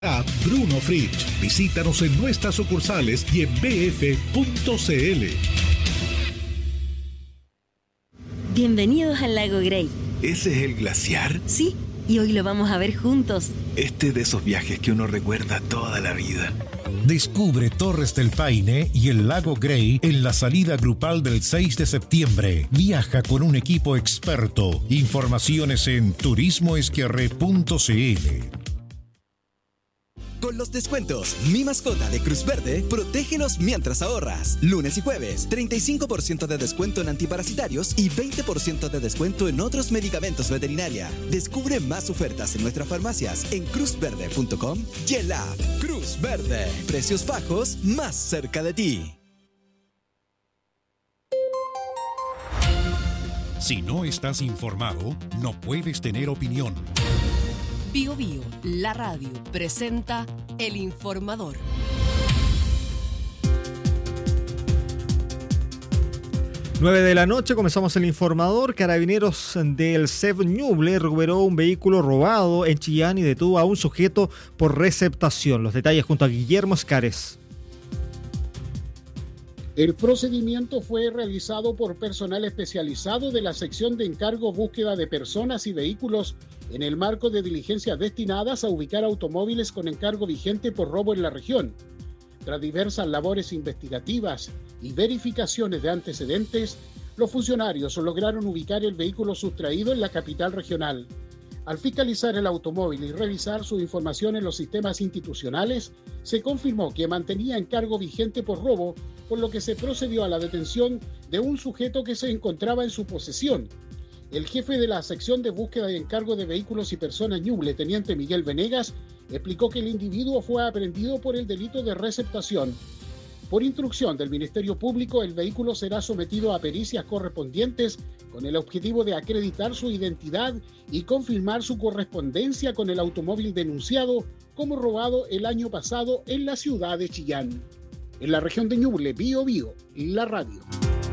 A Bruno Fritsch. Visítanos en nuestras sucursales y en bf.cl. Bienvenidos al lago Grey. ¿Ese es el glaciar? Sí, y hoy lo vamos a ver juntos. De esos viajes que uno recuerda toda la vida. Descubre Torres del Paine y el lago Grey en la salida grupal del 6 de septiembre. Viaja con un equipo experto. Informaciones en turismoesquierre.cl. Con los descuentos Mi Mascota de Cruz Verde, protégelos mientras ahorras. Lunes y jueves, 35% de descuento en antiparasitarios y 20% de descuento en otros medicamentos veterinaria. Descubre más ofertas en nuestras farmacias en cruzverde.com y en la app Cruz Verde. Precios bajos más cerca de ti. Si no estás informado, no puedes tener opinión. Bio Bio, la radio, presenta El Informador. 9 de la noche comenzamos El Informador. Carabineros del CEF Ñuble recuperó un vehículo robado en Chillán y detuvo a un sujeto por receptación. Los detalles junto a Guillermo Escares. El procedimiento fue realizado por personal especializado de la sección de encargo búsqueda de personas y vehículos en el marco de diligencias destinadas a ubicar automóviles con encargo vigente por robo en la región. Tras diversas labores investigativas y verificaciones de antecedentes, los funcionarios lograron ubicar el vehículo sustraído en la capital regional. Al fiscalizar el automóvil y revisar su información en los sistemas institucionales, se confirmó que mantenía encargo vigente por robo, por lo que se procedió a la detención de un sujeto que se encontraba en su posesión. El jefe de la sección de búsqueda y encargo de vehículos y personas Ñuble, teniente Miguel Venegas, explicó que el individuo fue aprehendido por el delito de receptación. Por instrucción del Ministerio Público, el vehículo será sometido a pericias correspondientes con el objetivo de acreditar su identidad y confirmar su correspondencia con el automóvil denunciado como robado el año pasado en la ciudad de Chillán. En la región de Ñuble, Bio Bio, la radio.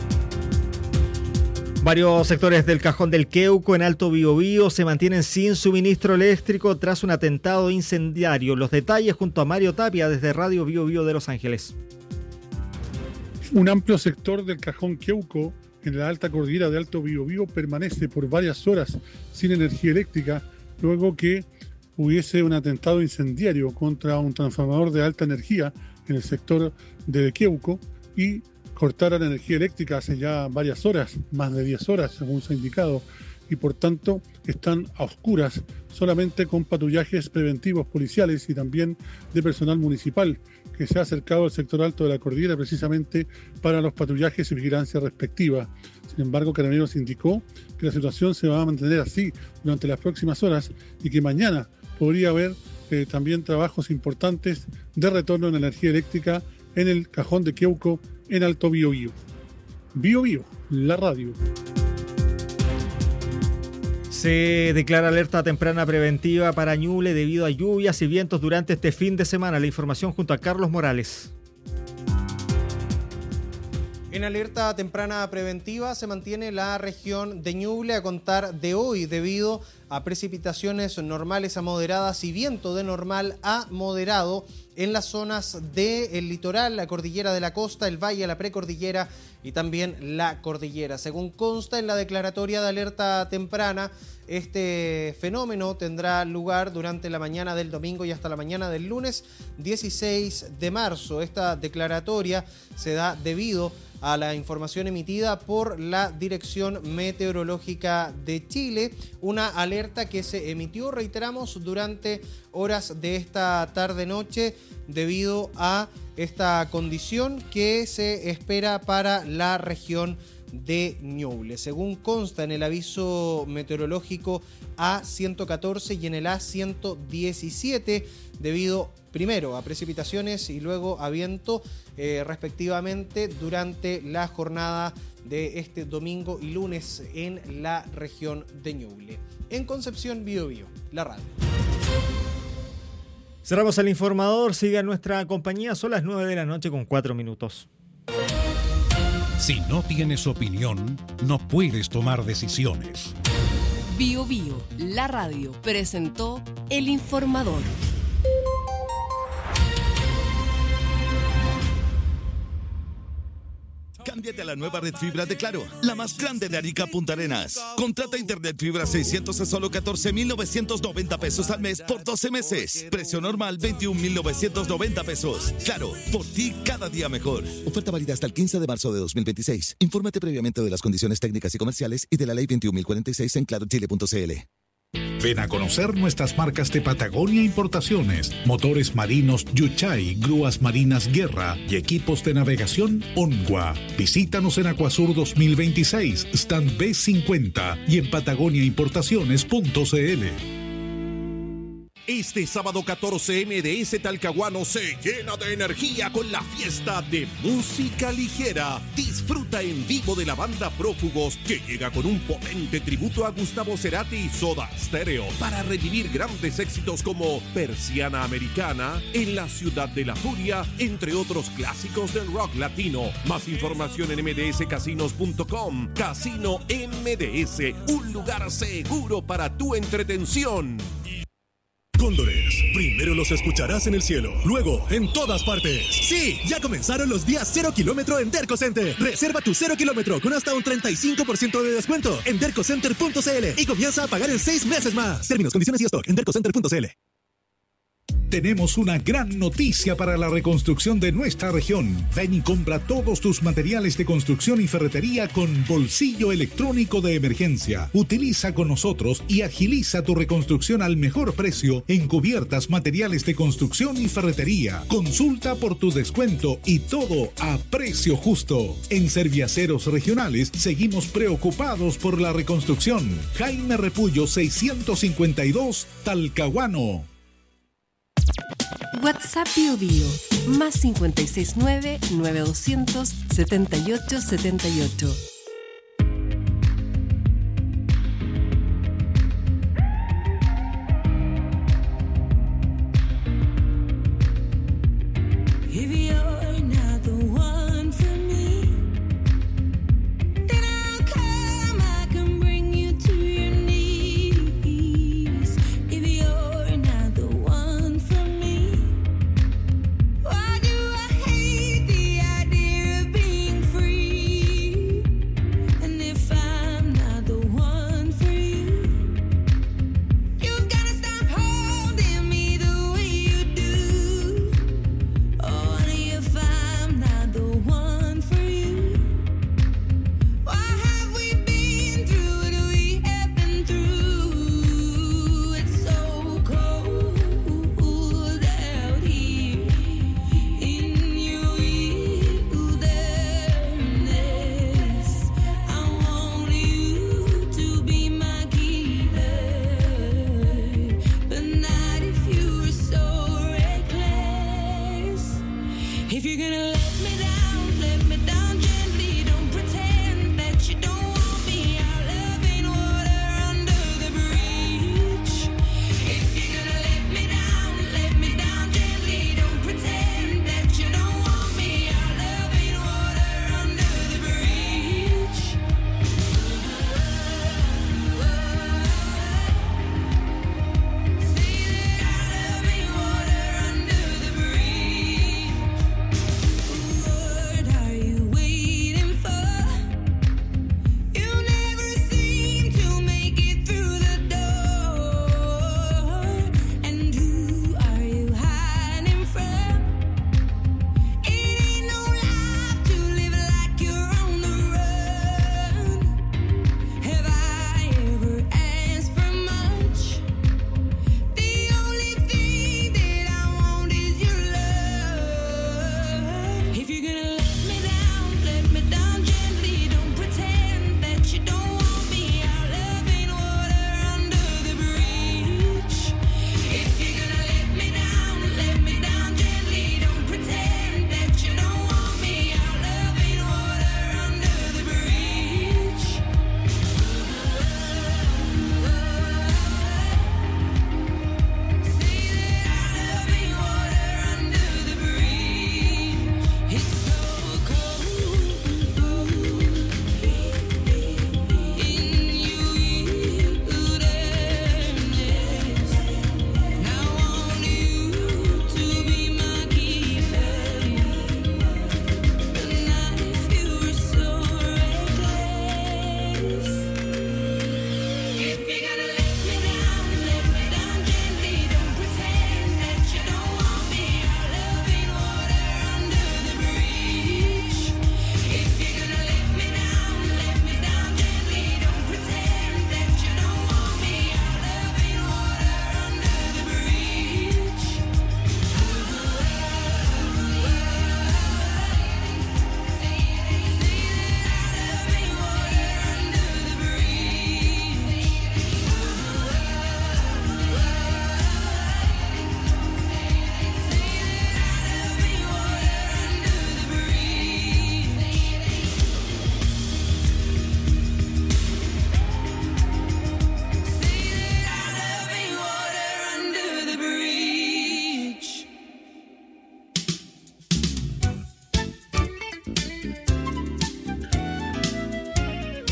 Varios sectores del Cajón del Queuco en Alto Biobío se mantienen sin suministro eléctrico tras un atentado incendiario. Los detalles junto a Mario Tapia desde Radio Bio Bio de Los Ángeles. Un amplio sector del Cajón Queuco en la alta cordillera de Alto Biobío permanece por varias horas sin energía eléctrica luego que hubiese un atentado incendiario contra un transformador de alta energía en el sector de Queuco y cortara la energía eléctrica hace ya varias horas, más de 10 horas según se ha indicado, y por tanto están a oscuras solamente con patrullajes preventivos policiales y también de personal municipal que se ha acercado al sector alto de la cordillera precisamente para los patrullajes y vigilancia respectiva. Sin embargo, Carabineros indicó que la situación se va a mantener así durante las próximas horas y que mañana podría haber también trabajos importantes de retorno de energía eléctrica en el Cajón de Queuco en Alto Biobío. Bio Bio, la radio. Se declara alerta temprana preventiva para Ñuble debido a lluvias y vientos durante este fin de semana. La información junto a Carlos Morales. En alerta temprana preventiva se mantiene la región de Ñuble a contar de hoy debido a precipitaciones normales a moderadas y viento de normal a moderado en las zonas del litoral, la cordillera de la costa, el valle, la precordillera y también la cordillera. Según consta en la declaratoria de alerta temprana, este fenómeno tendrá lugar durante la mañana del domingo y hasta la mañana del lunes 16 de marzo. Esta declaratoria se da debido a la información emitida por la Dirección Meteorológica de Chile, una alerta que se emitió, reiteramos, durante horas de esta tarde-noche debido a esta condición que se espera para la región de Ñuble. Según consta en el aviso meteorológico A114 y en el A117, debido primero a precipitaciones y luego a viento respectivamente durante la jornada de este domingo y lunes en la región de Ñuble. En Concepción, Bio Bio, la radio. Cerramos El Informador, siga nuestra compañía, son las 9 de la noche con 4 minutos. Si no tienes opinión, no puedes tomar decisiones. Bio Bio, la radio, presentó El Informador. Cámbiate a la nueva red fibra de Claro, la más grande de Arica Punta Arenas. Contrata internet fibra 600 a solo 14,990 pesos al mes por 12 meses. Precio normal 21,990 pesos. Claro, por ti cada día mejor. Oferta válida hasta el 15 de marzo de 2026. Infórmate previamente de las condiciones técnicas y comerciales y de la ley 21.046 en clarochile.cl. Ven a conocer nuestras marcas de Patagonia Importaciones, motores marinos Yuchai, grúas marinas Guerra y equipos de navegación Onwa. Visítanos en Acuasur 2026, stand B50 y en patagoniaimportaciones.cl. Este sábado 14 MDS Talcahuano se llena de energía con la fiesta de música ligera. Disfruta en vivo de la banda Prófugos, que llega con un potente tributo a Gustavo Cerati y Soda Stereo para revivir grandes éxitos como Persiana Americana, En la Ciudad de la Furia, entre otros clásicos del rock latino. Más información en mdscasinos.com. Casino MDS, un lugar seguro para tu entretención. Cóndores, primero los escucharás en el cielo, luego en todas partes. Sí, ya comenzaron los días 0 kilómetro en Derco Center. Reserva tu 0 kilómetro con hasta un 35% de descuento en dercocenter.cl y comienza a pagar en 6 meses más. Términos, condiciones y stock en dercocenter.cl. Tenemos una gran noticia para la reconstrucción de nuestra región. Ven y compra todos tus materiales de construcción y ferretería con bolsillo electrónico de emergencia. Utiliza con nosotros y agiliza tu reconstrucción al mejor precio en cubiertas, materiales de construcción y ferretería. Consulta por tu descuento y todo a precio justo. En Serviaceros Regionales seguimos preocupados por la reconstrucción. Jaime Repullo 652, Talcahuano. WhatsApp Bio más 569-9200-7878.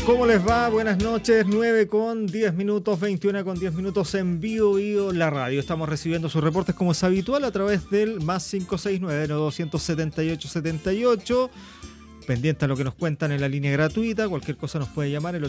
¿Cómo les va? Buenas noches, 9 con 10 minutos, 21 con 10 minutos en Bio la radio. Estamos recibiendo sus reportes como es habitual a través del más 569-278-78. Pendiente a lo que nos cuentan en la línea gratuita. Cualquier cosa nos puede llamar el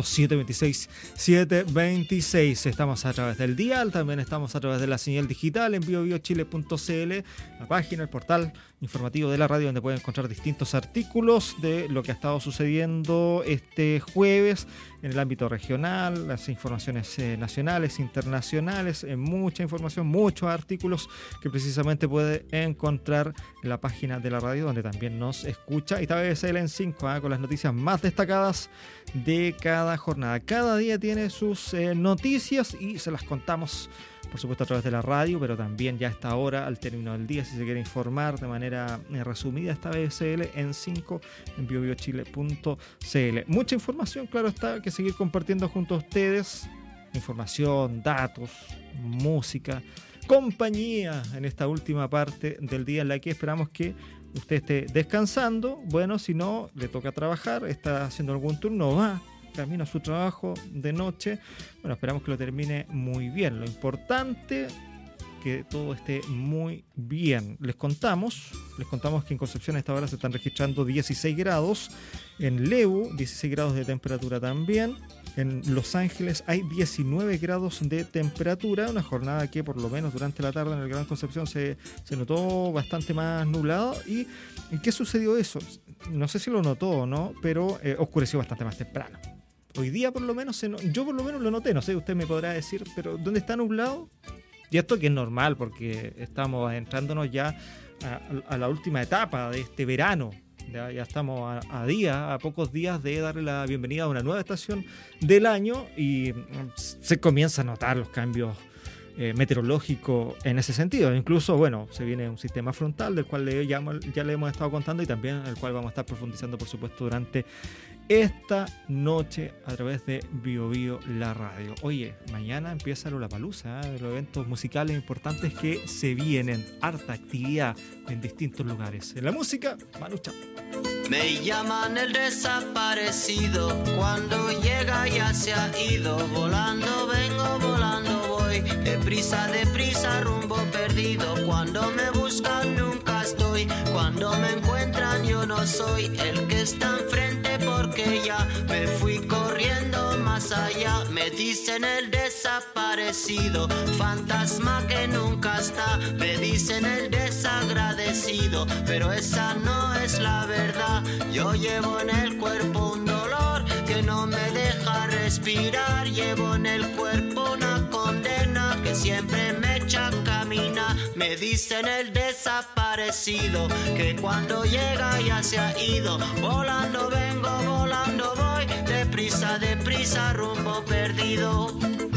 800-726-726. Estamos a través del dial, también estamos a través de la señal digital en biobiochile.cl, la página, el portal informativo de la radio, donde pueden encontrar distintos artículos de lo que ha estado sucediendo este jueves en el ámbito regional, las informaciones nacionales, internacionales, mucha información, muchos artículos que precisamente puede encontrar en la página de la radio, donde también nos escucha, y tal vez en 5 con las noticias más destacadas de cada jornada. Cada día tiene sus noticias y se las contamos, por supuesto, a través de la radio, pero también ya a esta hora, al término del día, si se quiere informar de manera resumida, esta BSL en 5 en biobiochile.cl. Mucha información, claro está, que seguir compartiendo junto a ustedes. Información, datos, música, compañía en esta última parte del día en la que esperamos que usted esté descansando. Bueno, si no, le toca trabajar, está haciendo algún turno, va camino a su trabajo de noche. Bueno, esperamos que lo termine muy bien. Lo importante, que todo esté muy bien. Les contamos que en Concepción a esta hora se están registrando 16 grados. En Lebu, 16 grados de temperatura también. En Los Ángeles hay 19 grados de temperatura, una jornada que por lo menos durante la tarde en el Gran Concepción se notó bastante más nublado. ¿Y en qué sucedió eso? No sé si lo notó o no, pero oscureció bastante más temprano. Hoy día por lo menos, yo por lo menos lo noté, no sé, usted me podrá decir, pero ¿dónde está nublado? Y esto que es normal porque estamos adentrándonos ya a la última etapa de este verano. Ya estamos a pocos días de darle la bienvenida a una nueva estación del año y se comienza a notar los cambios meteorológicos en ese sentido. Incluso, bueno, se viene un sistema frontal del cual ya le hemos estado contando y también el cual vamos a estar profundizando, por supuesto, durante esta noche a través de Bio la radio. Oye, mañana empieza Lollapalooza, los eventos musicales importantes que se vienen, harta actividad en distintos lugares. En la música, Manu Chao. Me llaman el desaparecido, cuando llega ya se ha ido, volando vengo, volando voy, deprisa, rumbo perdido, cuando me buscan nunca estoy, cuando me encuentran yo no soy el que está enfrente porque ya me fui corriendo más allá, me dicen el desaparecido, fantasma que nunca está, me dicen el desagradecido, pero esa no es la verdad, yo llevo en el cuerpo un dolor que no me deja respirar, llevo en el cuerpo una condena que siempre me echa a caminar, me dicen el desaparecido, que cuando llega ya se ha ido, volando vengo, volando voy, deprisa, rumbo perdido.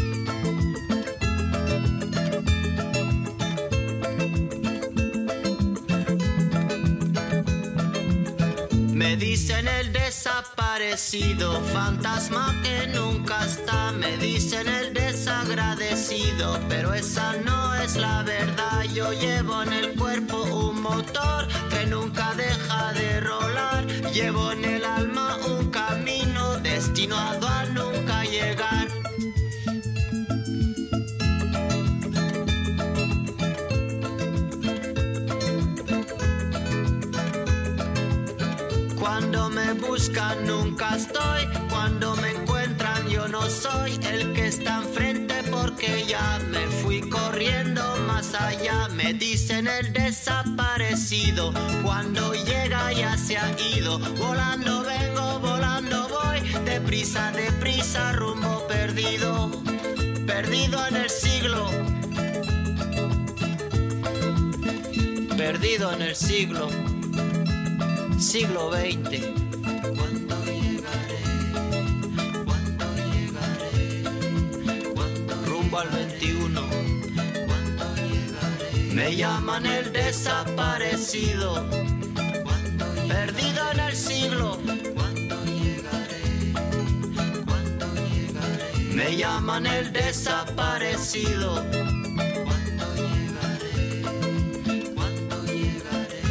Me dicen el desaparecido, fantasma que nunca está, me dicen el desagradecido, pero esa no es la verdad, yo llevo en el cuerpo un motor que nunca deja de rolar, llevo en el alma un camino destinado a nunca llegar. Cuando me buscan nunca estoy, cuando me encuentran yo no soy el que está enfrente porque ya me fui corriendo más allá, me dicen el desaparecido, cuando llega ya se ha ido, volando vengo, volando voy, deprisa, rumbo perdido, perdido en el siglo, perdido en el siglo. Siglo XX. ¿Cuándo llegaré? ¿Cuándo llegaré? Rumbo al 21. ¿Cuándo llegaré? Me llaman el desaparecido. Perdido en el siglo. ¿Cuándo llegaré? ¿Cuándo llegaré? Me llaman el desaparecido.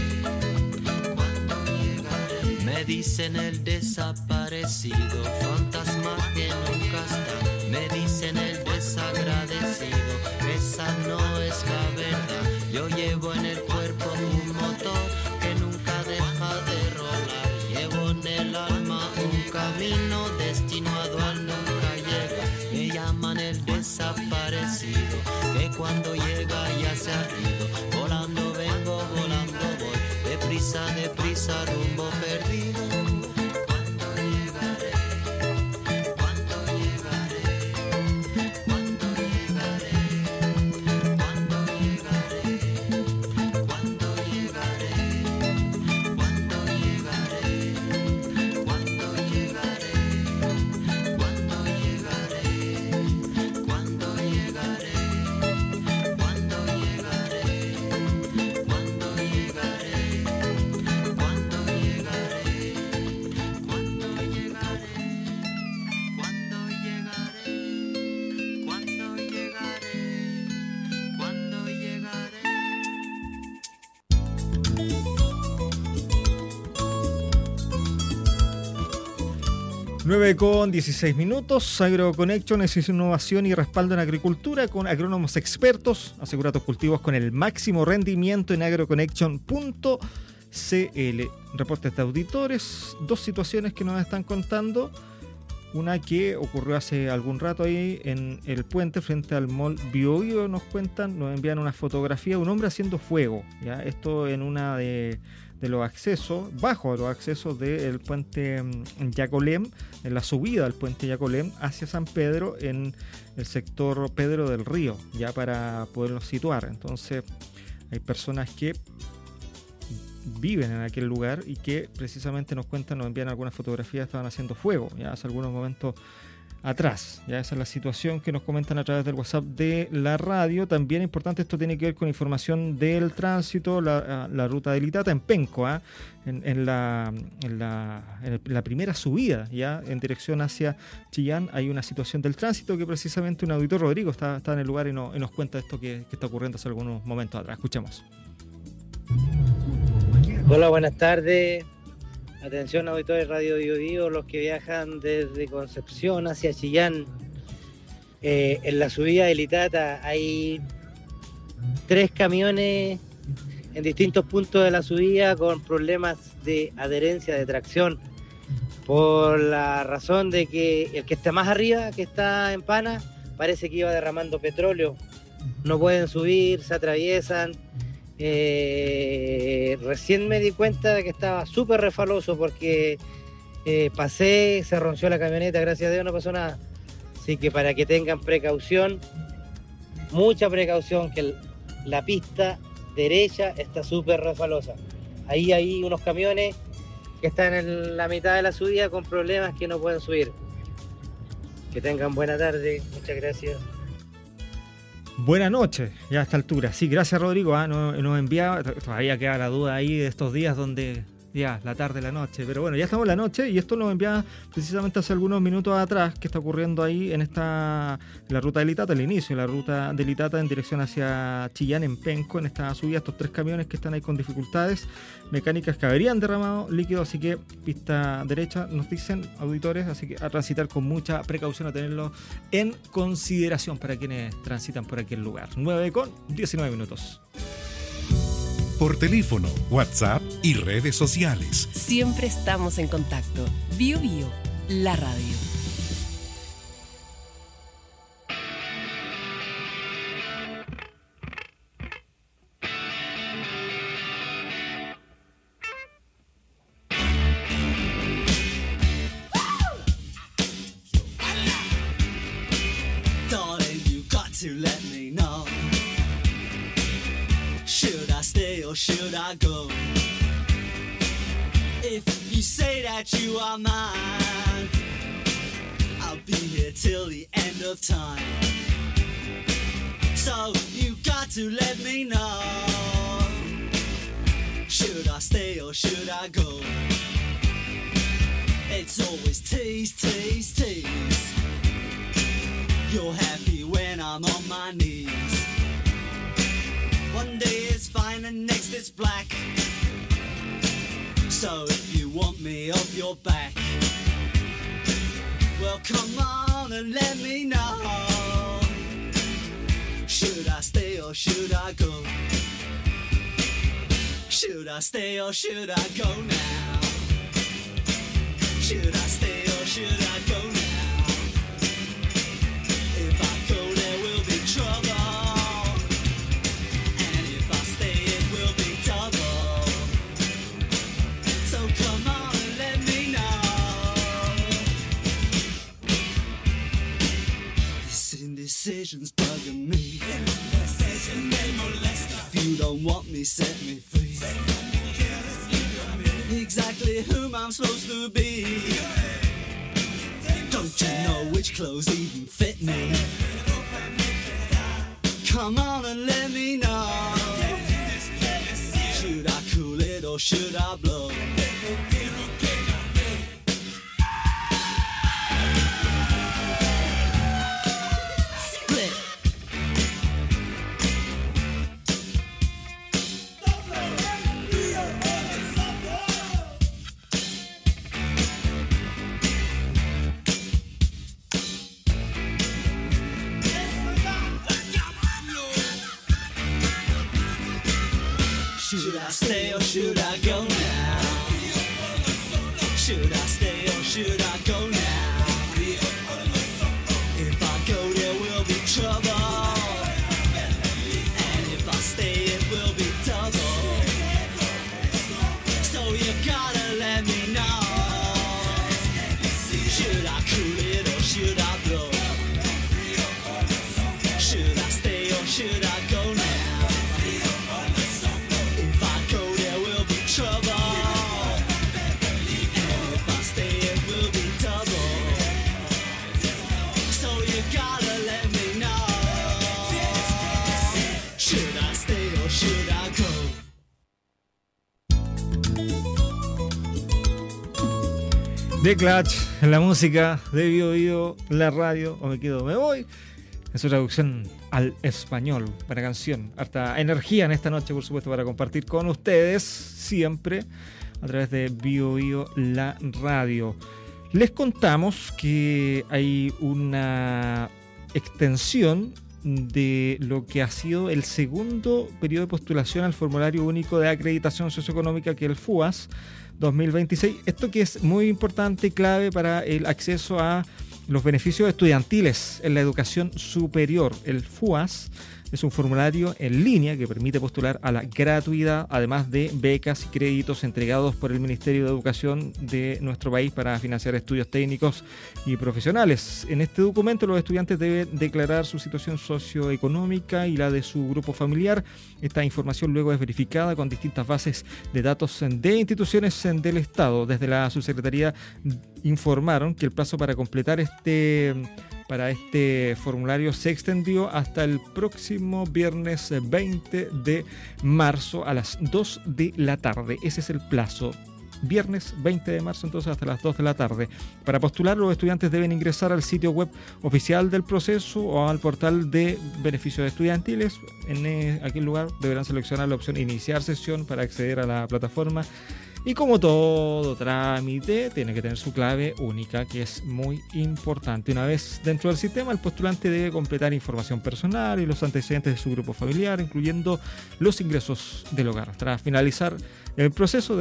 Me dicen el desaparecido, fantasma Llevo en el cuerpo un motor que nunca deja de rolar. Llevo en el alma un camino destinado a nunca llegar. Me llaman el desaparecido, que cuando llega ya se ha ido. Volando vengo, volando voy, deprisa, rumbo perdido. Con 16 minutos, AgroConnection es innovación y respaldo en agricultura con agrónomos expertos. Asegura tus cultivos con el máximo rendimiento en agroconnection.cl. Reportes de auditores, dos situaciones que nos están contando. Una que ocurrió hace algún rato ahí en el puente frente al Mall Biobío, nos envían una fotografía de un hombre haciendo fuego. ¿Ya? Esto en una de los accesos, bajo los accesos del puente Yacolem, en la subida del puente Yacolem hacia San Pedro, en el sector Pedro del Río, ya para poderlo situar. Entonces hay personas que viven en aquel lugar y que precisamente nos envían algunas fotografías, estaban haciendo fuego ya hace algunos momentos atrás. Ya esa es la situación que nos comentan a través del WhatsApp de la radio. También importante, esto tiene que ver con información del tránsito, la ruta de Litata en Penco, en la primera subida, ya en dirección hacia Chillán, hay una situación del tránsito que precisamente un auditor, Rodrigo, está en el lugar y nos cuenta esto que está ocurriendo hace algunos momentos atrás. Escuchemos. Hola, buenas tardes. Atención, auditores Radio Biobío, los que viajan desde Concepción hacia Chillán. En la subida de Litata hay 3 camiones en distintos puntos de la subida con problemas de adherencia, de tracción, por la razón de que el que está más arriba, que está en pana, parece que iba derramando petróleo. No pueden subir, se atraviesan. Recién me di cuenta de que estaba súper refaloso porque pasé, se rompió la camioneta, gracias a Dios no pasó nada. Así que para que tengan precaución, mucha precaución, que la pista derecha está súper refalosa. Ahí hay unos camiones que están en la mitad de la subida con problemas que no pueden subir. Que tengan buena tarde, muchas gracias. Buenas noches, ya a esta altura. Sí, gracias Rodrigo. Nos enviaba, todavía queda la duda ahí de estos días donde ya la tarde, la noche, pero bueno, ya estamos en la noche y esto nos enviaba precisamente hace algunos minutos atrás que está ocurriendo ahí en la ruta de Litata, el inicio de la ruta de Litata en dirección hacia Chillán en Penco, en esta subida, estos 3 camiones que están ahí con dificultades mecánicas que habrían derramado líquido, así que pista derecha, nos dicen auditores, así que a transitar con mucha precaución, a tenerlo en consideración para quienes transitan por aquel lugar. 9:19. Por teléfono, WhatsApp y redes sociales. Siempre estamos en contacto. Biobío, la radio. Darling, you got to let me know. Should I stay or should I go? If you say that you are mine, I'll be here till the end of time. So you got to let me know. Should I stay or should I go? It's always tease, tease, tease. You're happy when I'm on my knees. One day it's fine and next it's black. So if you want me off your back, well come on and let me know. Should I stay or should I go? Should I stay or should I go now? Should I stay or should I go now? If I go there will be trouble, and if I stay it will be double. So come on and let me know. This indecision's bugging me. If you don't want me, set me free. Exactly whom I'm supposed to be. Don't you know which clothes even fit me? Come on and let me know. Should I cool it or should I blow? Should I stay or should I go now? Should I stay or should I go now? If I go there will be trouble, and if I stay it will be double. So you gotta let me know. Should I cool it or should I blow? Should I stay or should I go now? The Clash, la música de Bio Bio, la radio, o me quedo, me voy. En su traducción al español, para canción. Harta energía en esta noche, por supuesto, para compartir con ustedes, siempre, a través de Bio Bio, la radio. Les contamos que hay una extensión de lo que ha sido el segundo periodo de postulación al formulario único de acreditación socioeconómica, que es el FUAS 2026. Esto que es muy importante y clave para el acceso a los beneficios estudiantiles en la educación superior. El FUAS es un formulario en línea que permite postular a la gratuidad, además de becas y créditos entregados por el Ministerio de Educación de nuestro país para financiar estudios técnicos y profesionales. En este documento los estudiantes deben declarar su situación socioeconómica y la de su grupo familiar. Esta información luego es verificada con distintas bases de datos de instituciones del Estado. Desde la Subsecretaría informaron que el plazo para completar este formulario se extendió hasta el próximo viernes 20 de marzo a las 2 de la tarde. Ese es el plazo. Viernes 20 de marzo, entonces hasta las 2 de la tarde. Para postular, los estudiantes deben ingresar al sitio web oficial del proceso o al portal de beneficios estudiantiles. En aquel lugar deberán seleccionar la opción Iniciar sesión para acceder a la plataforma. Y como todo trámite, tiene que tener su clave única, que es muy importante. Una vez dentro del sistema, el postulante debe completar información personal y los antecedentes de su grupo familiar, incluyendo los ingresos del hogar. Tras finalizar el proceso,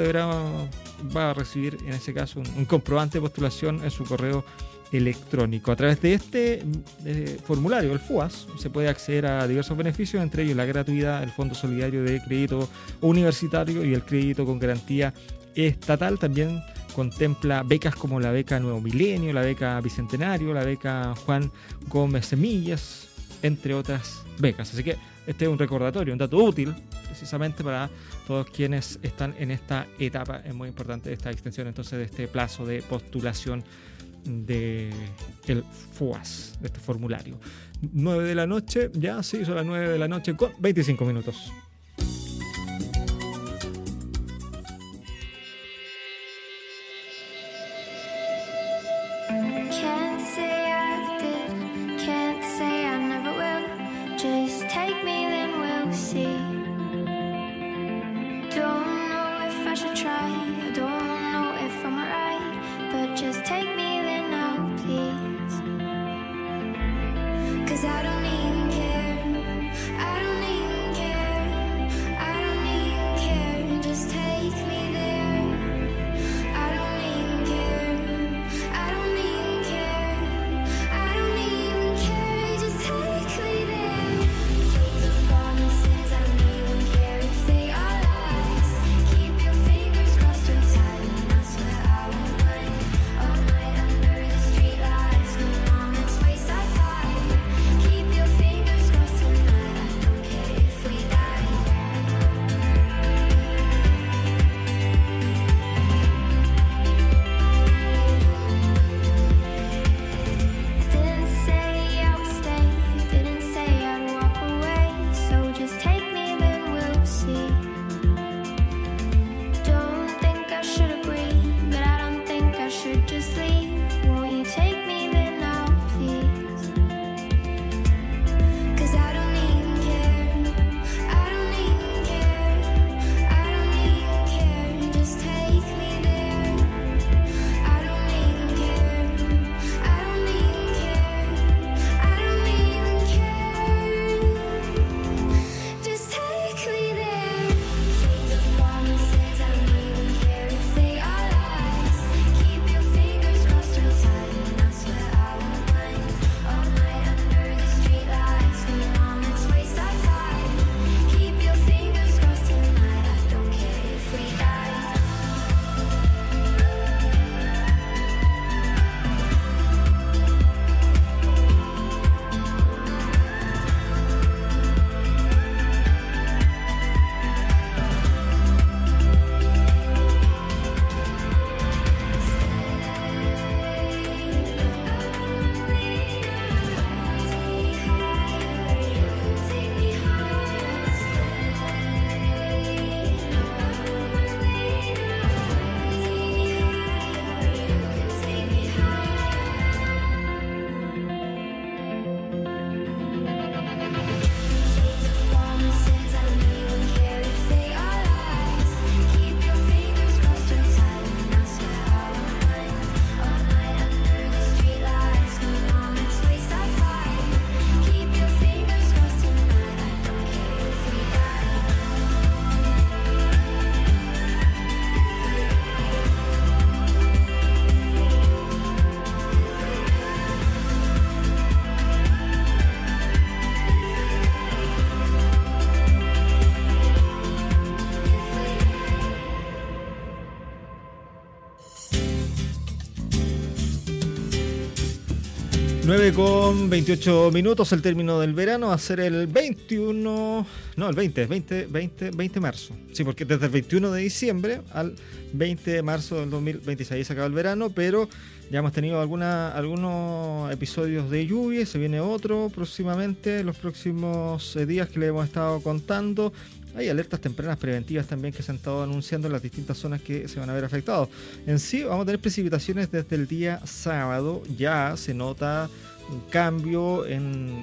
va a recibir, en ese caso, un comprobante de postulación en su correo electrónico. A través de este formulario, el FUAS, se puede acceder a diversos beneficios, entre ellos la gratuidad, el Fondo Solidario de Crédito Universitario y el crédito con garantía estatal. También contempla becas como la beca Nuevo Milenio, la beca Bicentenario, la beca Juan Gómez Semillas, entre otras becas. Así que este es un recordatorio, un dato útil precisamente para todos quienes están en esta etapa. Es muy importante esta extensión entonces de este plazo de postulación de el FUAS, de este formulario. 9 de la noche, ya sí, son las 9 de la noche con 25 minutos. Can't say I did, can't say I never will. Just take me, then we'll see. Don't know if I should try, I don't know if I'm right, but just take me. I don't even care, I don't even care, I don't even care. 9:28 minutos, el término del verano va a ser el 21, no, el 20 de marzo. Sí, porque desde el 21 de diciembre al 20 de marzo del 2026 se acaba el verano, pero ya hemos tenido algunos episodios de lluvia, se viene otro próximamente, los próximos días que le hemos estado contando. Hay alertas tempranas preventivas también que se han estado anunciando en las distintas zonas que se van a ver afectados. En sí, vamos a tener precipitaciones desde el día sábado. Ya se nota un cambio en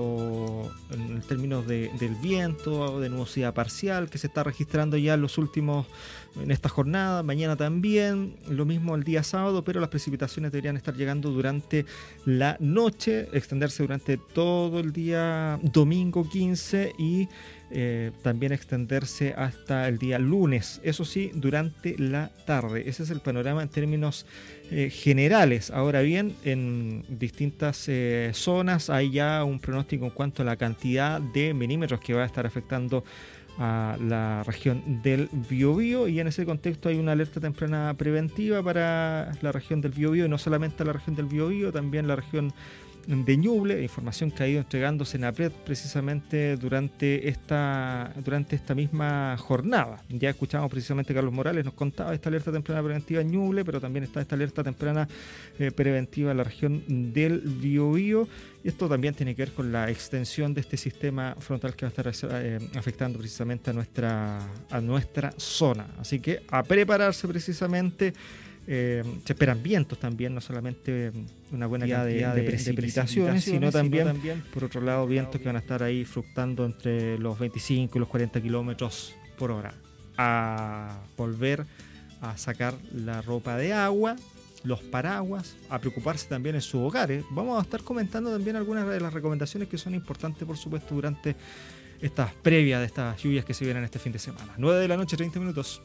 términos del viento, de nubosidad parcial que se está registrando ya en esta jornada. Mañana también, lo mismo el día sábado, pero las precipitaciones deberían estar llegando durante la noche, extenderse durante todo el día domingo 15 y también extenderse hasta el día lunes, eso sí, durante la tarde. Ese es el panorama en términos generales. Ahora bien, en distintas zonas hay ya un pronóstico en cuanto a la cantidad de milímetros que va a estar afectando a la región del Biobío, y en ese contexto hay una alerta temprana preventiva para la región del Biobío, y no solamente la región del Biobío, también la región de Ñuble, información que ha ido entregando Senapred precisamente durante esta misma jornada. Ya escuchamos precisamente Carlos Morales, nos contaba esta alerta temprana preventiva en Ñuble, pero también está esta alerta temprana preventiva en la región del Biobío, y esto también tiene que ver con la extensión de este sistema frontal que va a estar afectando precisamente a nuestra zona. Así que a prepararse precisamente. Se esperan vientos también, no solamente una buena cantidad de precipitaciones, sino también, por otro lado, vientos que van a estar ahí fluctuando entre los 25 y los 40 kilómetros por hora. A volver a sacar la ropa de agua, los paraguas, a preocuparse también en sus hogares. Vamos a estar comentando también algunas de las recomendaciones que son importantes, por supuesto, durante estas previas de estas lluvias que se vienen este fin de semana. 9 de la noche, 30 minutos.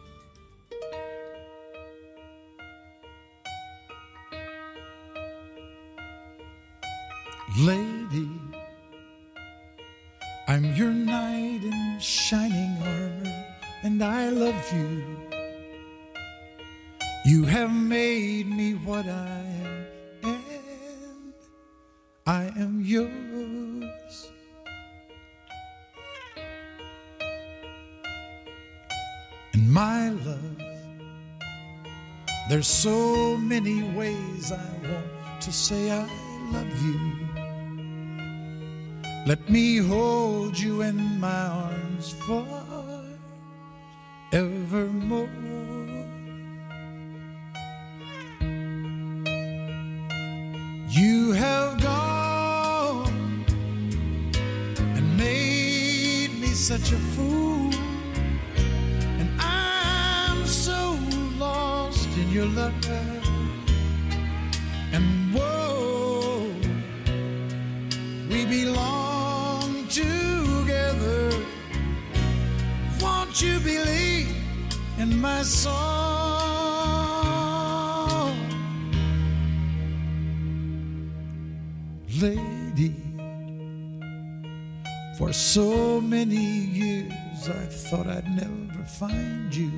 Lady, I'm your knight in shining armor, and I love you. You have made me what I am, and I am yours. And my love, there's so many ways I want to say I love you. Let me hold you in my arms forevermore. You have gone and made me such a fool, and I'm so lost in your love. And whoa, we belong together. Won't you believe in my song, lady? For so many years I thought I'd never find you.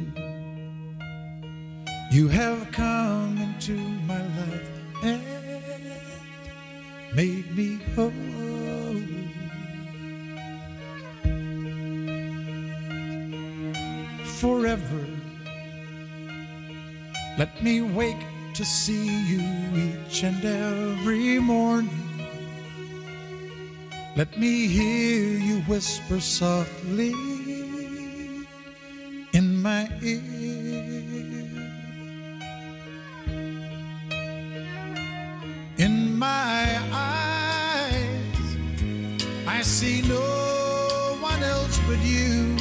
You have come into my life and made me whole. Forever, let me wake to see you each and every morning. Let me hear you whisper softly in my ear. In my eyes, I see no one else but you.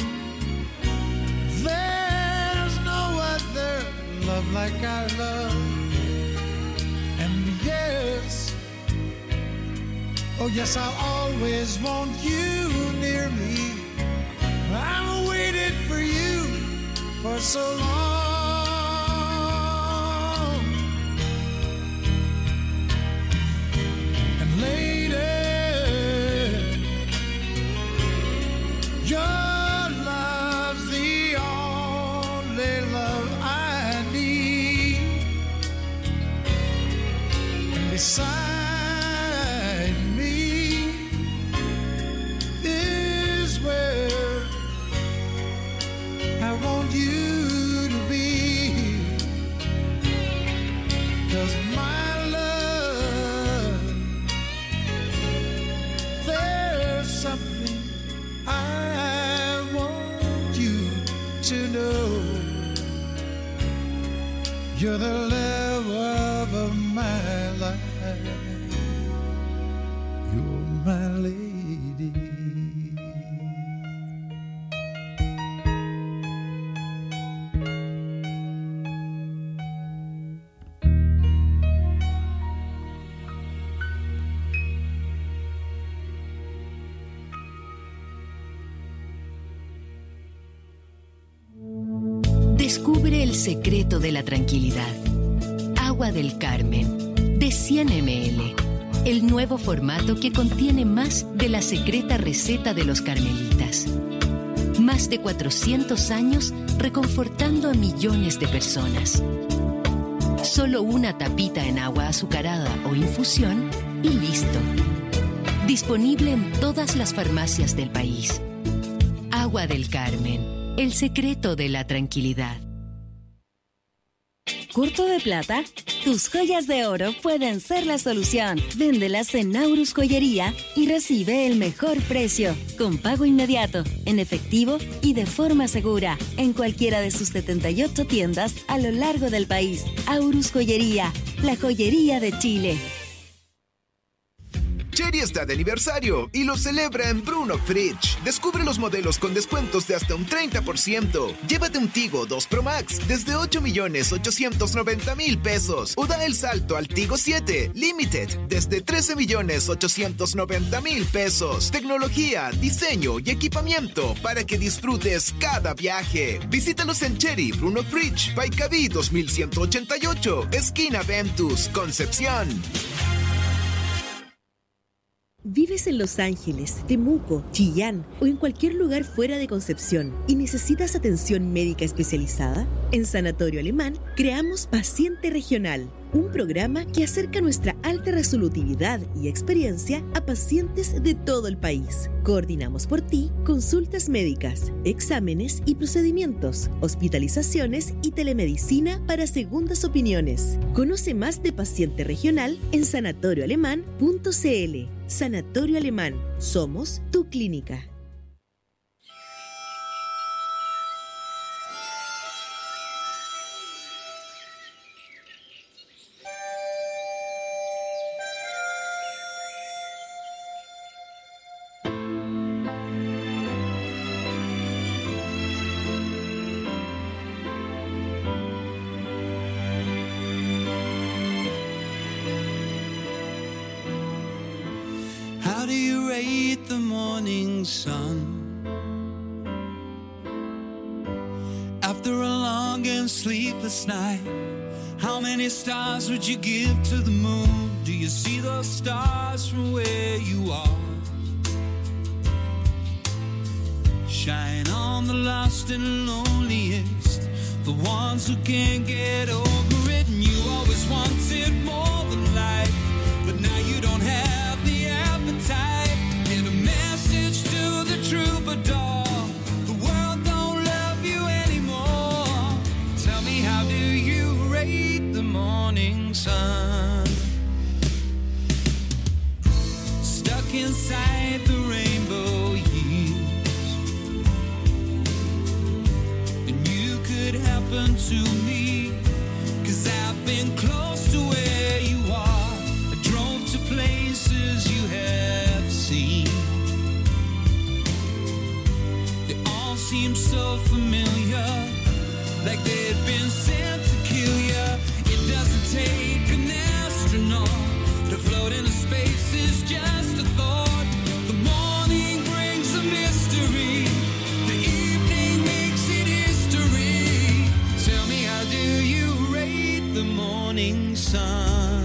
There's no other love like our love. And yes, oh yes, I'll always want you near me. I've waited for you for so long. And lady, your love's the only love I need. And besides, you to be here. 'Cause my love, there's something I want you to know. You're the love of my life. You're my lady. Descubre el secreto de la tranquilidad. Agua del Carmen, de 100 ml. El nuevo formato que contiene más de la secreta receta de los carmelitas. Más de 400 años reconfortando a millones de personas. Solo una tapita en agua azucarada o infusión y listo. Disponible en todas las farmacias del país. Agua del Carmen. El secreto de la tranquilidad. ¿Corto de plata? Tus joyas de oro pueden ser la solución. Véndelas en Naurus Joyería y recibe el mejor precio, con pago inmediato, en efectivo y de forma segura, en cualquiera de sus 78 tiendas a lo largo del país. Aurus Joyería, la joyería de Chile. Chery está de aniversario y lo celebra en Bruno Fridge. Descubre los modelos con descuentos de hasta un 30%. Llévate un Tigo 2 Pro Max desde 8,890,000 pesos. O da el salto al Tigo 7 Limited desde 13,890,000 pesos. Tecnología, diseño y equipamiento para que disfrutes cada viaje. Visítalos en Chery, Bruno Fridge, Paicaví 2188, esquina Ventus, Concepción. ¿Vives en Los Ángeles, Temuco, Chillán o en cualquier lugar fuera de Concepción y necesitas atención médica especializada? En Sanatorio Alemán creamos Paciente Regional, un programa que acerca nuestra alta resolutividad y experiencia a pacientes de todo el país. Coordinamos por ti consultas médicas, exámenes y procedimientos, hospitalizaciones y telemedicina para segundas opiniones. Conoce más de Paciente Regional en sanatorioalemán.cl. Sanatorio Alemán. Somos tu clínica. How do you rate the morning sun? After a long and sleepless night, how many stars would you give to the moon? Do you see those stars from where you are? Shine on the lost and loneliest, the ones who can't get over it. And you always wanted more than life, but now you don't have the appetite. Get a message to the troubadour, the world don't love you anymore. Tell me, how do you rate the morning sun? Stuck inside the rainbow years, and you could happen to me, 'cause I've been close to where you are. I drove to places you have seen. They all seem so familiar, like they'd been sent to kill you. It doesn't take an astronaut to float into space, is just a thought. The morning brings a mystery, the evening makes it history. Tell me, how do you rate the morning sun?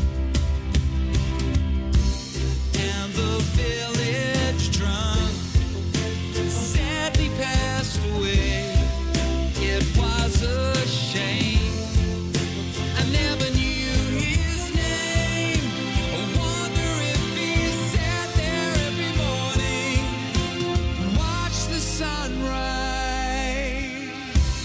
And the village drunk sadly passed away. It was a shame, I never knew his name. I wonder if he sat there every morning, watched the sunrise.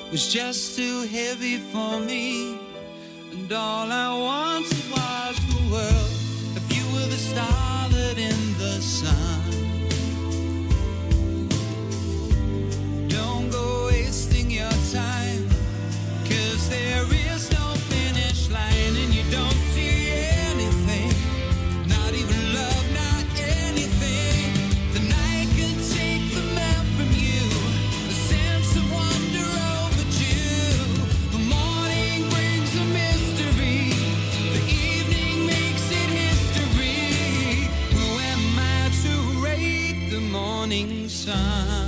was just too heavy for me. And all I wanted was the world. If you were the starlet in the sun, don't go wasting your time, 'cause there is no finish line, and you don't see anything, not even love, not anything. The night could take the map from you, a sense of wonder overdue. The morning brings a mystery, the evening makes it history. Who am I to rate the morning sun?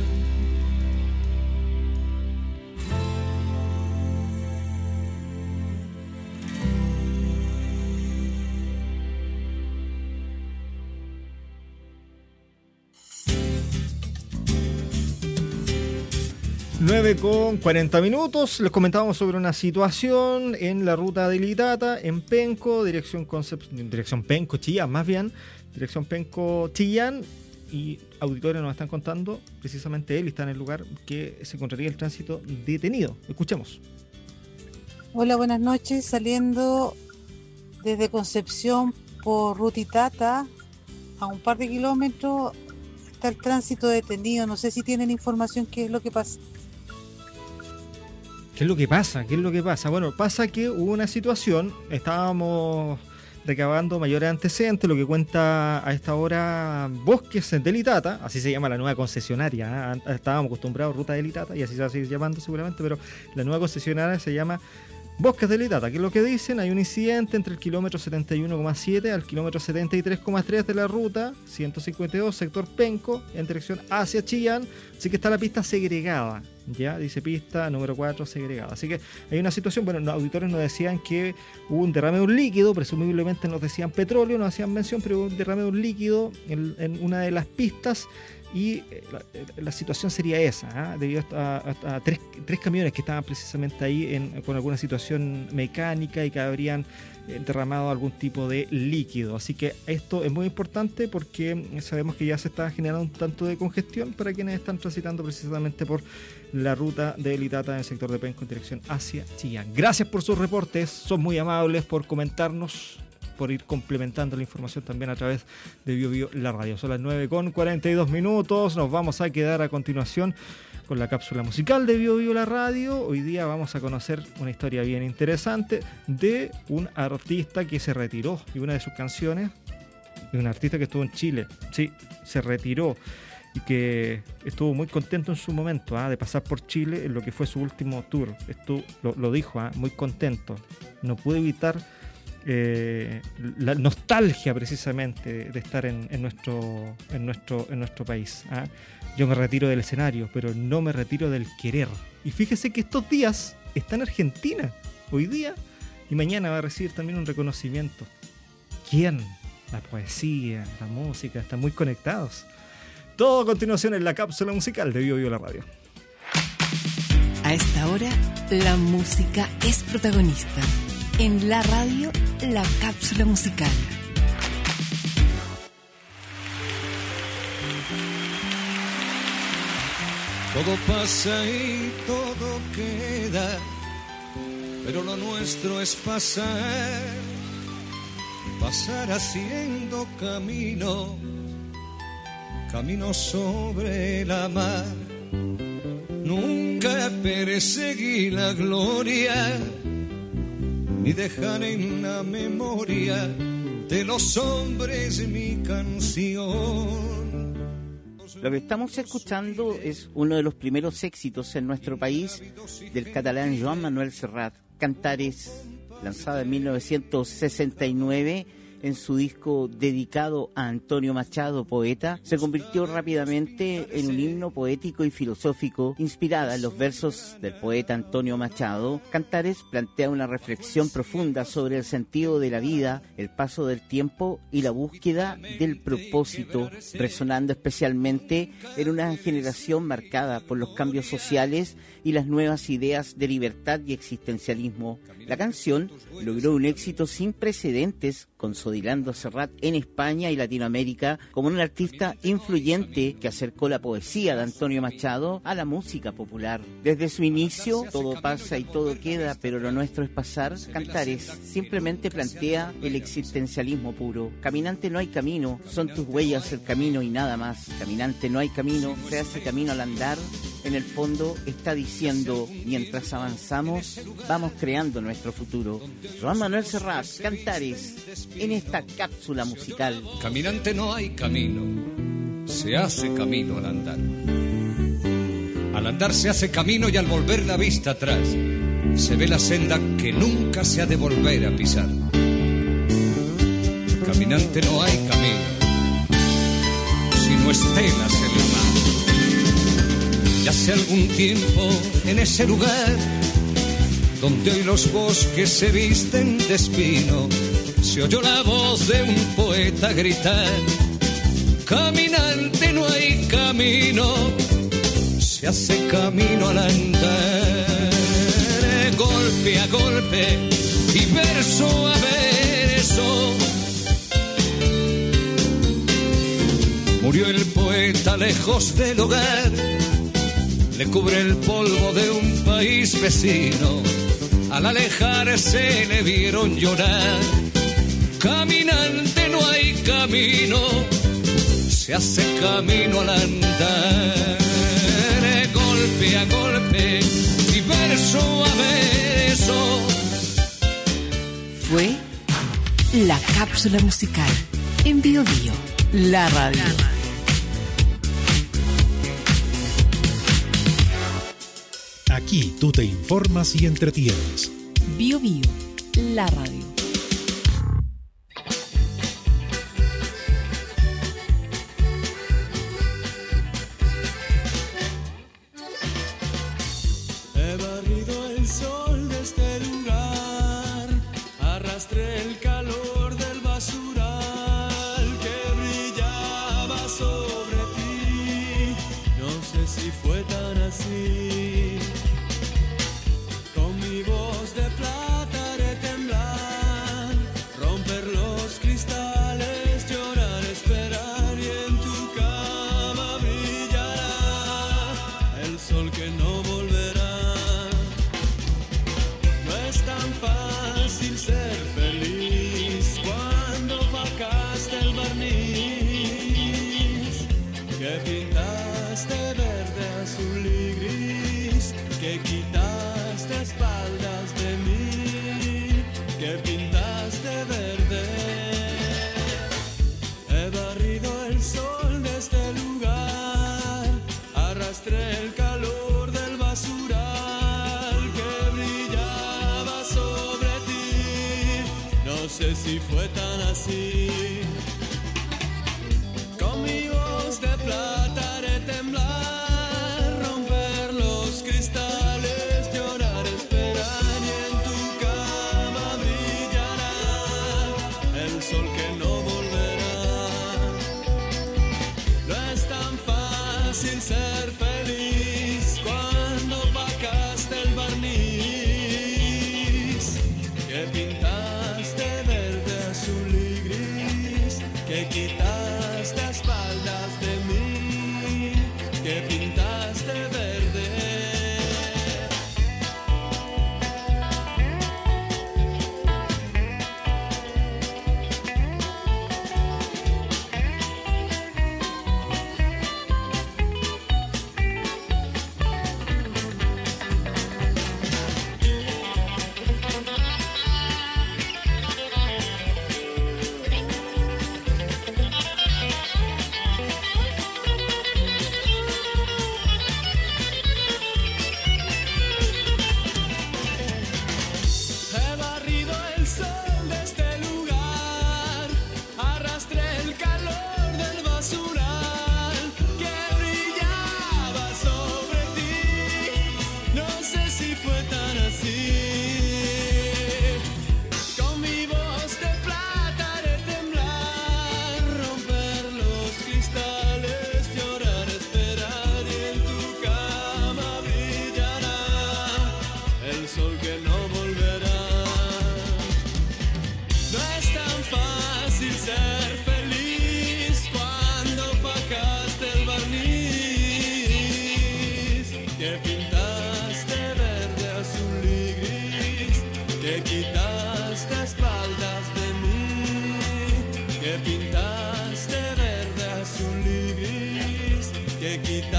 con 40 minutos. Les comentábamos sobre una situación en la ruta de Litata, en Penco, dirección Penco, Chillán, más bien, dirección Penco, Chillán, y auditores nos están contando, precisamente él está en el lugar que se encontraría el tránsito detenido. Escuchemos. Hola, buenas noches. Saliendo desde Concepción por Ruta Itata, a un par de kilómetros está el tránsito detenido. No sé si tienen información qué es lo que pasa. ¿Qué es lo que pasa? Bueno, pasa que hubo una situación, estábamos recabando mayores antecedentes, lo que cuenta a esta hora Bosques de Litata, así se llama la nueva concesionaria, ¿eh? Estábamos acostumbrados a Ruta de Litata y así se va a seguir llamando seguramente, pero la nueva concesionaria se llama Bosques de Litata. ¿Qué es lo que dicen? Hay un incidente entre el kilómetro 71,7 al kilómetro 73,3 de la ruta 152, sector Penco, en dirección hacia Chillán, así que está la pista segregada. Ya, dice pista número 4 segregada. Así que hay una situación, bueno, los auditores nos decían que hubo un derrame de un líquido, presumiblemente nos decían petróleo, nos hacían mención, pero hubo un derrame de un líquido en una de las pistas y la situación sería esa, ¿eh? Debido a tres camiones que estaban precisamente ahí con alguna situación mecánica y que habrían derramado algún tipo de líquido. Así que esto es muy importante porque sabemos que ya se está generando un tanto de congestión para quienes están transitando precisamente por la ruta de Litata en el sector de Penco en dirección hacia Chillán. Gracias por sus reportes, son muy amables por comentarnos, por ir complementando la información también a través de BioBio la radio. Son las 9:42, nos vamos a quedar a continuación con la cápsula musical de BioBio la radio. Hoy día vamos a conocer una historia bien interesante de un artista que se retiró y una de sus canciones, de un artista que estuvo en Chile, sí, se retiró y que estuvo muy contento en su momento de pasar por Chile en lo que fue su último tour. Esto lo dijo, muy contento. No pude evitar la nostalgia precisamente de estar en nuestro país. Yo me retiro del escenario, pero no me retiro del querer. Y fíjese que estos días está en Argentina, hoy día y mañana va a recibir también un reconocimiento. ¿Quién? La poesía, la música, están muy conectados. Todo a continuación en la cápsula musical de BioBio la radio. A esta hora, la música es protagonista. En la radio, la cápsula musical. Todo pasa y todo queda, pero lo nuestro es pasar, pasar haciendo camino, camino sobre la mar. Nunca perseguí la gloria, ni dejar en la memoria de los hombres mi canción. Lo que estamos escuchando es uno de los primeros éxitos en nuestro país del catalán Joan Manuel Serrat, Cantares, lanzado en 1969 en su disco dedicado a Antonio Machado, poeta. Se convirtió rápidamente en un himno poético y filosófico inspirada en los versos del poeta Antonio Machado. Cantares plantea una reflexión profunda sobre el sentido de la vida, el paso del tiempo y la búsqueda del propósito, resonando especialmente en una generación marcada por los cambios sociales y las nuevas ideas de libertad y existencialismo. La canción logró un éxito sin precedentes, consolidando Odilando Serrat en España y Latinoamérica como un artista influyente que acercó la poesía de Antonio Machado a la música popular. Desde su inicio, todo pasa y todo queda, pero lo nuestro es pasar. Cantares simplemente plantea el existencialismo puro. Caminante, no hay camino, son tus huellas el camino y nada más. Caminante, no hay camino, se hace camino al andar. En el fondo está diciendo, mientras avanzamos, vamos creando nuestro futuro. Joan Manuel Serrat, Cantares, en esta cápsula musical. Caminante, no hay camino, se hace camino al andar. Al andar se hace camino y al volver la vista atrás, se ve la senda que nunca se ha de volver a pisar. Caminante, no hay camino, sino estelas en la mar. Ya hace algún tiempo en ese lugar donde hoy los bosques se visten de espino, se oyó la voz de un poeta gritar: caminante, no hay camino, se hace camino al andar. Golpe a golpe y verso a verso, murió el poeta lejos del hogar. Le cubre el polvo de un país vecino, al alejarse le vieron llorar. Caminante, no hay camino, se hace camino al andar. Golpe a golpe y verso a verso. Fue la cápsula musical en Bio Bio, la radio. Aquí tú te informas y entretienes. Bio Bio, la radio. He barrido el sol de este lugar, arrastré el calor del basural que brillaba sobre ti. No sé si fue tan así. Con mi voz de plata haré temblar, romper los cristales, llorar, esperar, y en tu cama brillará el sol que no volverá. No es tan fácil ser feliz cuando opacaste el barniz, que pintaste verde, azul y gris, que quitaste espaldas de mí, que pintaste verde. He barrido el sol de este lugar, arrastré el calor del basural que brillaba sobre ti. No sé si fue tan así. Con mi voz de plata haré temblar, romper los cristales, llorar, esperar, y en tu cama brillará el sol que no volverá. No es tan fácil ser feliz cuando opacaste el barniz, que pintaste verde, azul y gris, que quitaste espaldas de mí, que pintaste verde.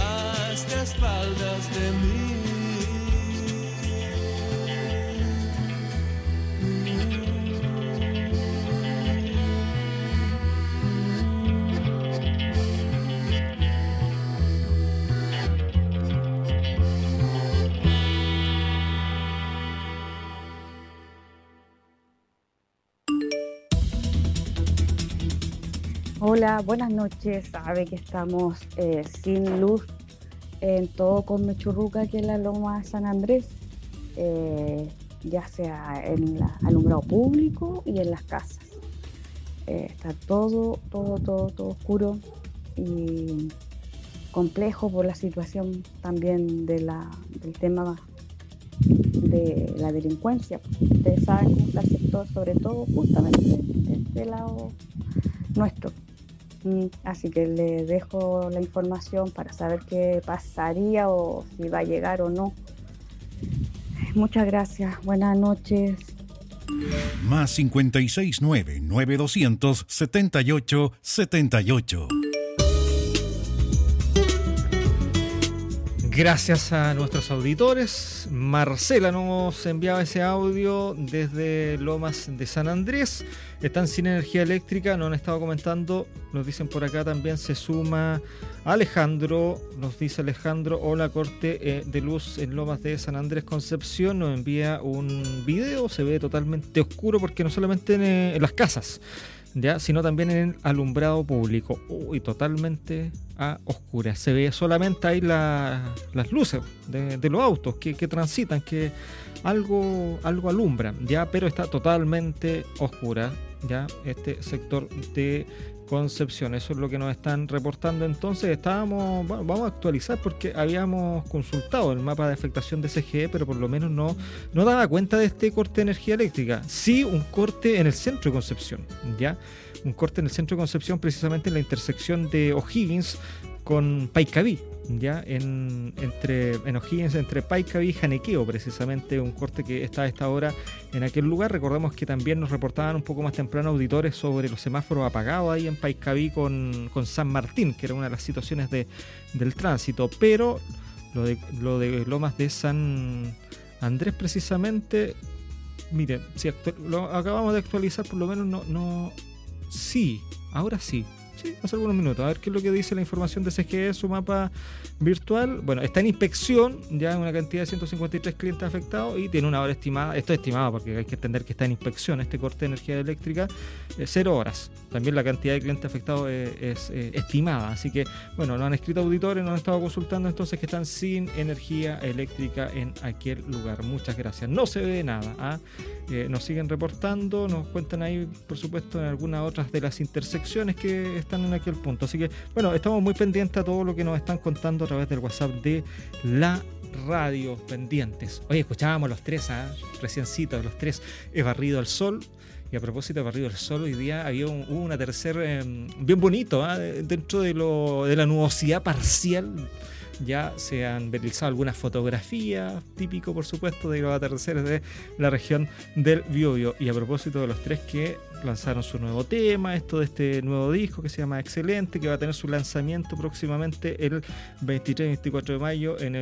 las espaldas de mí. Hola, buenas noches. Sabe que estamos sin luz en todo Conmechurruca, que es la Loma de San Andrés, ya sea en el alumbrado público y en las casas. Está todo oscuro y complejo por la situación también del tema de la delincuencia. Ustedes saben cómo está el sector, sobre todo justamente de este lado nuestro. Así que le dejo la información para saber qué pasaría o si va a llegar o no. Muchas gracias, buenas noches. Más 569-9200-7878. Gracias a nuestros auditores. Marcela nos enviaba ese audio desde Lomas de San Andrés. Están sin energía eléctrica, nos han estado comentando. Nos dicen por acá también se suma Alejandro. Nos dice Alejandro, hola, corte de luz en Lomas de San Andrés, Concepción. Nos envía un video, se ve totalmente oscuro porque no solamente en las casas, ya, sino también en el alumbrado público. Uy, totalmente a oscuras. Se ve solamente ahí las luces de los autos que transitan, que algo alumbran, ya, pero está totalmente oscura, ya, este sector de Concepción. Eso es lo que nos están reportando. Entonces vamos a actualizar porque habíamos consultado el mapa de afectación de CGE, pero por lo menos no daba cuenta de este corte de energía eléctrica. Sí, un corte en el centro de Concepción, ya, un corte en el centro de Concepción, precisamente en la intersección de O'Higgins con Paicaví, ya, en O'Higgins, entre Paicaví y Janequeo, precisamente un corte que está a esta hora en aquel lugar. Recordemos que también nos reportaban un poco más temprano auditores sobre los semáforos apagados ahí en Paicaví con San Martín, que era una de las situaciones del tránsito, pero lo de Lomas de San Andrés precisamente, miren, si lo acabamos de actualizar, por lo menos sí, ahora sí. Sí, hace algunos minutos. A ver qué es lo que dice la información de CGE, su mapa virtual. Bueno, está en inspección, ya en una cantidad de 153 clientes afectados y tiene una hora estimada. Esto es estimado porque hay que entender que está en inspección este corte de energía eléctrica, 0 horas. También la cantidad de clientes afectados es estimada. Así que, bueno, nos han escrito auditores, nos han estado consultando entonces que están sin energía eléctrica en aquel lugar. Muchas gracias. No se ve nada. Nos siguen reportando, nos cuentan ahí, por supuesto, en algunas otras de las intersecciones que están en aquel punto. Así que, bueno, estamos muy pendientes a todo lo que nos están contando a través del WhatsApp de la radio, pendientes. Oye, escuchábamos los tres, reciencitos, los tres, He barrido al sol. Y a propósito de barrido al sol, hoy día hubo una tercera, bien bonito, dentro de la nubosidad parcial. Ya se han realizado algunas fotografías, típico por supuesto de los atardeceres de la región del Biobío. Y a propósito de los tres que lanzaron su nuevo tema, esto de este nuevo disco que se llama Excelente, que va a tener su lanzamiento próximamente el 23 y 24 de mayo en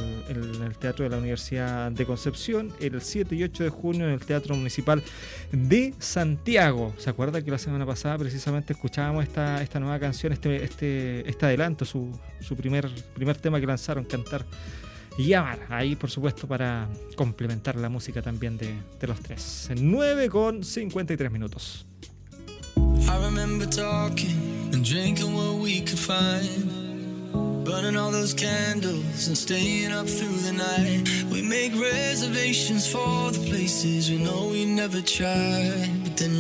el Teatro de la Universidad de Concepción, el 7 y 8 de junio en el Teatro Municipal de Santiago. ¿Se acuerda que la semana pasada precisamente escuchábamos esta nueva canción, este adelanto, su primer tema que lanzaron, Cantar y Amar, ahí por supuesto para complementar la música también de los tres. 9:53. I remember talking and drinking what we could find, burning all those candles and staying up through the night. We make reservations for the places we know we never tried, but then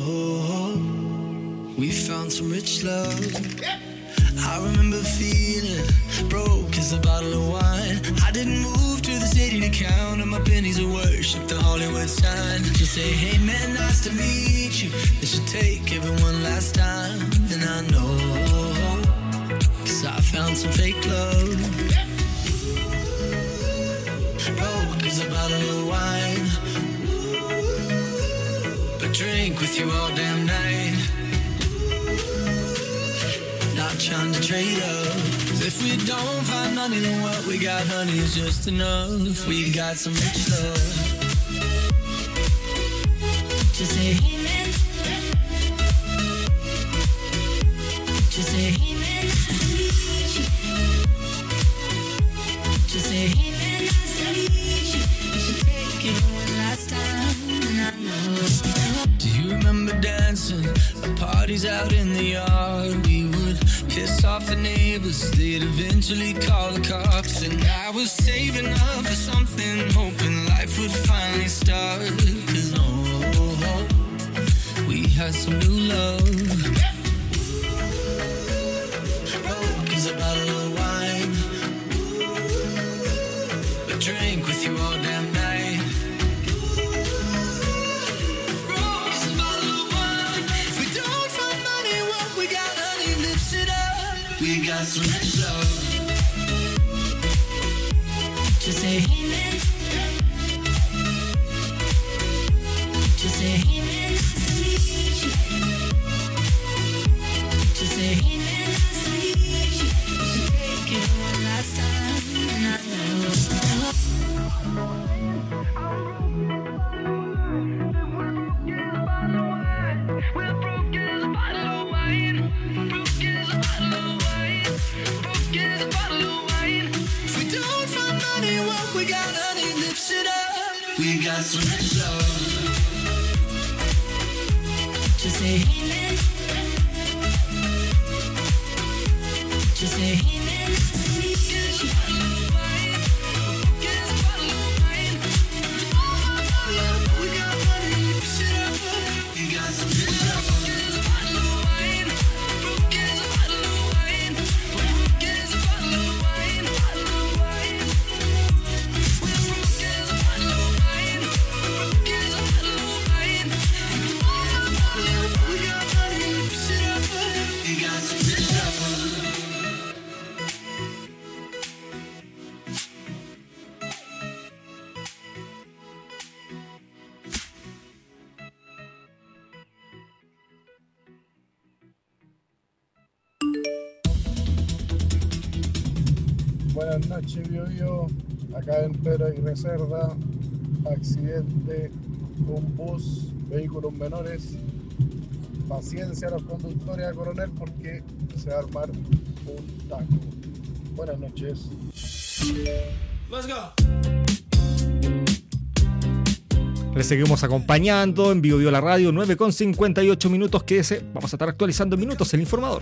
we found some rich love. I remember feeling broke as a bottle of wine. I didn't move to the city to count on my pennies of worship, the Hollywood sign. She'll say, hey man, nice to meet you. They should take everyone last time. And I know, 'cause I found some fake love. Broke as a bottle of wine, but drink with you all damn night. Not trying to trade up, 'cause If we don't find honey, then what we got, honey, is just enough. We got some rich love. Just say amen. Just say amen. Just say amen. You should take it one last time. And I know. Do you remember dancing at parties out in the yard? We would piss off the neighbors, they'd eventually call the cops. And I was saving up for something, hoping life would finally start. Cause we had some new love. Broke is a bottle of wine. A drink with you all damn night. Broke is a bottle of wine. If we don't find money, what we got, honey, lips it up. We got some rich love. Just say amen. Just say amen. Just say amen. Take it one last time. And I know. We're broke as a bottle of wine. Broke as a bottle of wine. Broke as a bottle of wine. If we don't find money, what we got, honey, lips it up. We got some rich love. Just say amen. Just say amen. Buenas noches, Bio. Acá en Pedro y Reserva, accidente, un bus, vehículos menores. Paciencia a los conductores a Coronel porque se va a armar un taco. Buenas noches. Let's go. Les seguimos acompañando en Bio la Radio, 9:58 minutos. Quédese, vamos a estar actualizando en minutos el informador.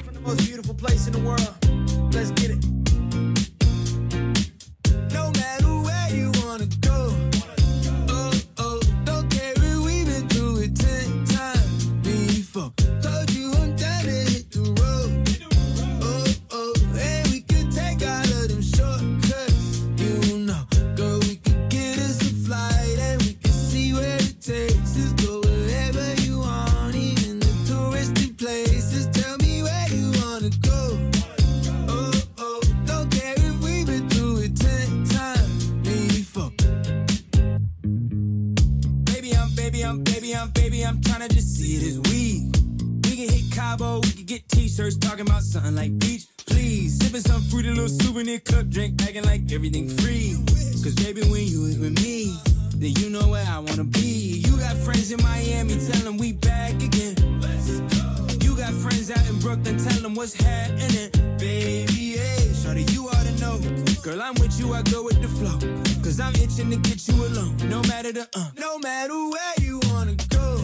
I'm tryna just see it as we can hit Cabo, we can get t-shirts talking about something like beach, please. Sipping some fruity little souvenir cup drink, acting like everything free. Cause baby, when you is with me, then you know where I wanna be. You got friends in Miami, tell them we back again. You got friends out in Brooklyn, tell them what's happening. Baby, hey, shorty, you ought to know. Girl, I'm with you, I go with the flow. Cause I'm itching to get you alone. No matter the no matter where you wanna go.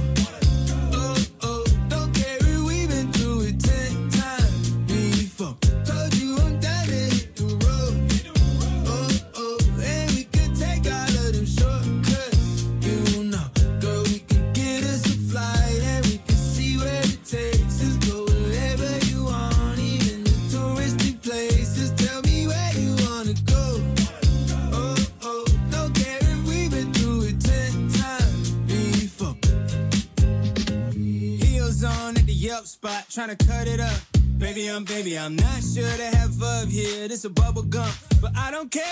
Don't care if we've been through it 10 times before. Told you I'm down to hit the road. And we could take all of them shortcuts. You know, girl, we could get us a flight and we could see where it takes us. Go wherever you want, even the touristy places. Tell me where you wanna go. Don't care if we've been through it 10 times before. Heels on at the Yelp spot, tryna cut it up. Baby, I'm not sure to have love here. This a bubble gum, but I don't care.